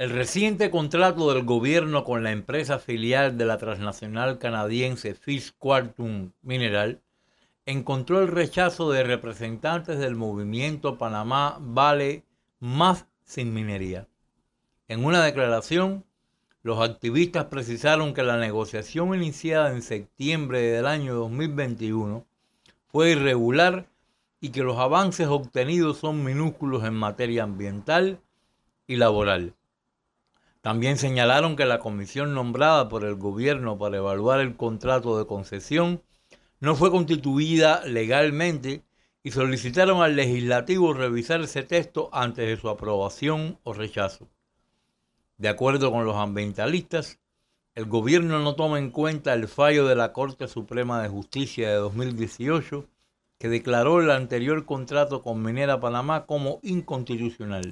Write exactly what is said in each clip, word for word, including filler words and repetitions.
El reciente contrato del gobierno con la empresa filial de la transnacional canadiense First Quantum Mineral encontró el rechazo de representantes del movimiento Panamá Vale Más Sin Minería. En una declaración, los activistas precisaron que la negociación iniciada en septiembre del año dos mil veintiuno fue irregular y que los avances obtenidos son minúsculos en materia ambiental y laboral. También señalaron que la comisión nombrada por el gobierno para evaluar el contrato de concesión no fue constituida legalmente y solicitaron al legislativo revisar ese texto antes de su aprobación o rechazo. De acuerdo con los ambientalistas, el gobierno no toma en cuenta el fallo de la Corte Suprema de Justicia de dos mil dieciocho que declaró el anterior contrato con Minera Panamá como inconstitucional.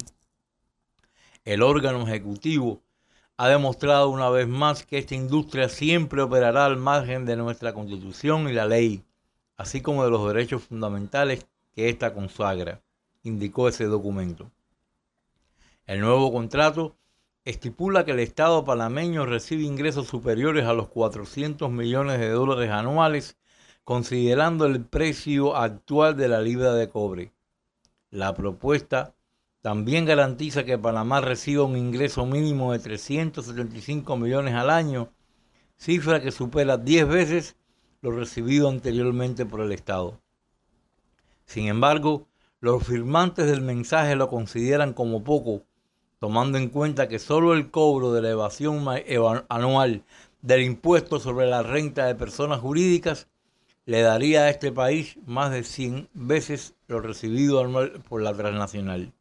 El órgano ejecutivo ha demostrado una vez más que esta industria siempre operará al margen de nuestra Constitución y la ley, así como de los derechos fundamentales que ésta consagra, indicó ese documento. El nuevo contrato estipula que el Estado panameño recibe ingresos superiores a los cuatrocientos millones de dólares anuales, considerando el precio actual de la libra de cobre. La propuesta también garantiza que Panamá reciba un ingreso mínimo de trescientos setenta y cinco millones al año, cifra que supera diez veces lo recibido anteriormente por el Estado. Sin embargo, los firmantes del mensaje lo consideran como poco, tomando en cuenta que solo el cobro de la evasión anual del impuesto sobre la renta de personas jurídicas le daría a este país más de cien veces lo recibido anual por la transnacional.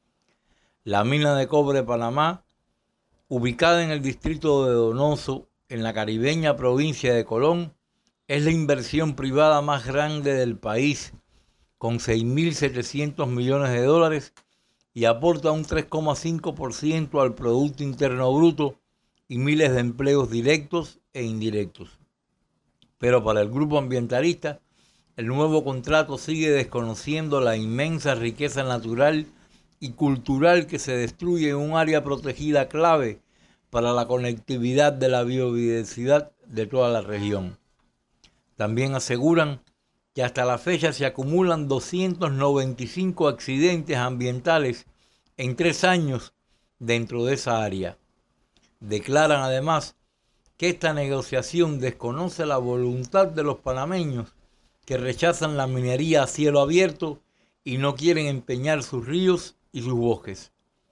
La mina de cobre de Panamá, ubicada en el distrito de Donoso, en la caribeña provincia de Colón, es la inversión privada más grande del país, con seis mil setecientos millones de dólares, y aporta un tres coma cinco por ciento al Producto Interno Bruto y miles de empleos directos e indirectos. Pero para el grupo ambientalista, el nuevo contrato sigue desconociendo la inmensa riqueza natural y cultural que se destruye en un área protegida clave para la conectividad de la biodiversidad de toda la región. También aseguran que hasta la fecha se acumulan doscientos noventa y cinco accidentes ambientales en tres años dentro de esa área. Declaran además que esta negociación desconoce la voluntad de los panameños que rechazan la minería a cielo abierto y no quieren empeñar sus ríos y sus bosques.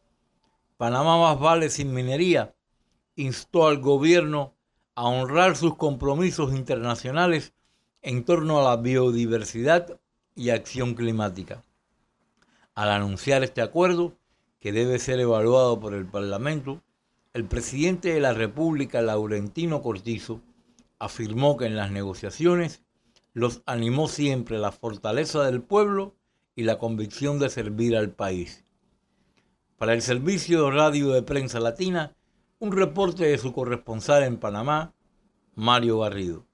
Panamá Más Vale Sin Minería instó al gobierno a honrar sus compromisos internacionales en torno a la biodiversidad y acción climática. Al anunciar este acuerdo, que debe ser evaluado por el Parlamento, el presidente de la República, Laurentino Cortizo, afirmó que en las negociaciones los animó siempre la fortaleza del pueblo y la convicción de servir al país. Para el Servicio de Radio de Prensa Latina, un reporte de su corresponsal en Panamá, Mario Garrido.